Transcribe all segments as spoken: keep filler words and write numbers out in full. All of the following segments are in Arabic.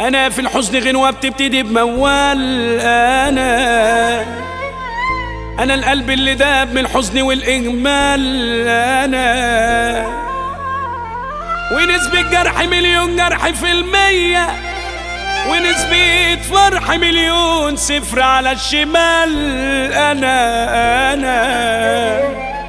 انا في الحزن غنوة بتبتدي بموال. انا انا القلب اللي داب من الحزن والاجمال. انا ونسبة جرح مليون جرح في المية، ونسبة فرح مليون صفر على الشمال. انا انا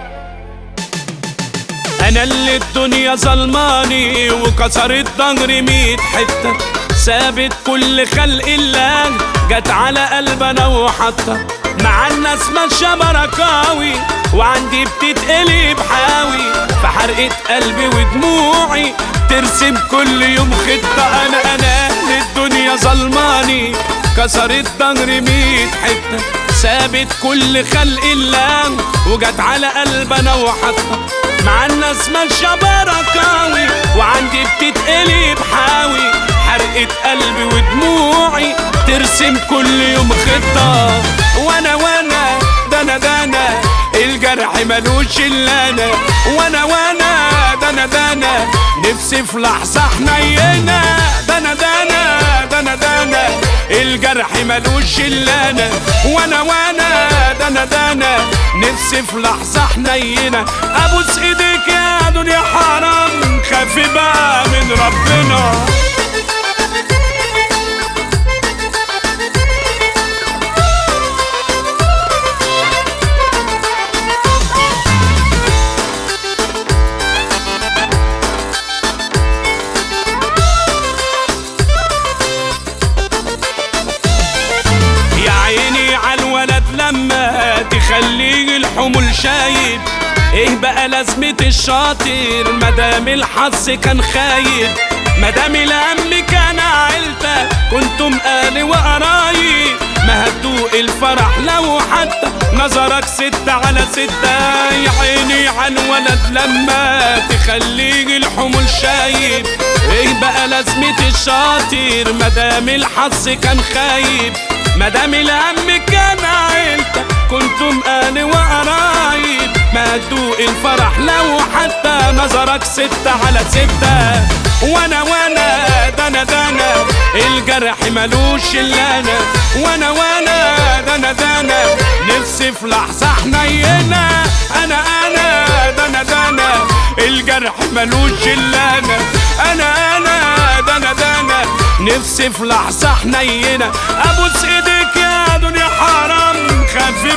انا اللي الدنيا ظلماني وكسرت ضهري ميت حتة، سابت كل خلق الله جت على قلبنا وحطة. مع الناس ماشية بركاوي وعندي بتتقلب حاوي، فحرقت قلبي ودموعي ترسم كل يوم خطة. انا انا اللي الدنيا ظلماني كسرت ضهري ميت حتة، سابت كل خلق الله وجت على قلبنا وحطة. مع الناس ماشية بركاوي وعندي بتتقلب حاوي، حرقت قلبي ودموعي ترسم كل يوم خطة. وانا وانا ده انا ده انا الجرح ملوش الا انا. وانا وانا ده انا ده انا نفسي في لحظة حنينة. ده انا ده انا ده انا ده انا الجرح ملوش الا انا. وانا وانا ده انا ده انا نفسي في لحظة حنينة. ابوس ايديك يا دنيا حرام، خافي بقى من ربنا. لما تخليه الحمل شايب، ايه بقى لازمة الشاطر مدام الحظ كان خايب؟ مدام الهم كان عيلتك كنتم اهل وقرايب، ما هتدوق الفرح لو حتى نظرك ستة على ستة. يا عيني عالولد لما تخليه الحمل شايب، ايه بقى لازمة الشاطر مدام الحظ كان خايب؟ مدام الهم كان عيلتك كنتم اهل وقرايب، ما هتدوق الفرح لو حتى نظرك ستة على ستة. وانا وانا ده انا ده انا الجرح ملوش الا انا. وانا وانا ده انا ده انا نفسي في لحظة حنينة. انا انا ده انا ده انا الجرح ملوش الا انا. انا انا ده انا ده انا نفسي في لحظة حنينة. ابوس ايديك يا دنيا حرام، خافي